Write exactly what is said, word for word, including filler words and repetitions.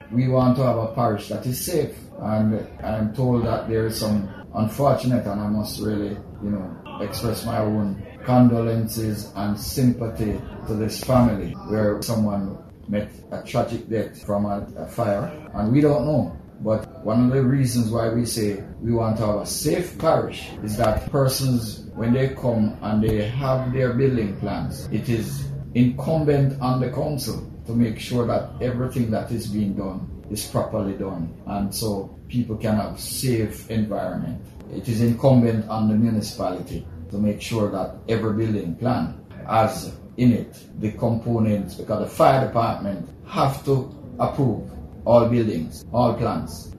we want to have a parish that is safe. And I'm told that there is some unfortunate, and I must really, you know, express my own condolences and sympathy to this family where someone met a tragic death from a, a fire, and we don't know. But one of the reasons why we say we want to have a safe parish is that persons, when they come and they have their building plans, it is incumbent on the council to make sure that everything that is being done is properly done, and so people can have a safe environment. It is incumbent on the municipality to make sure that every building plan has in it the components, because the fire department have to approve all buildings, all plans.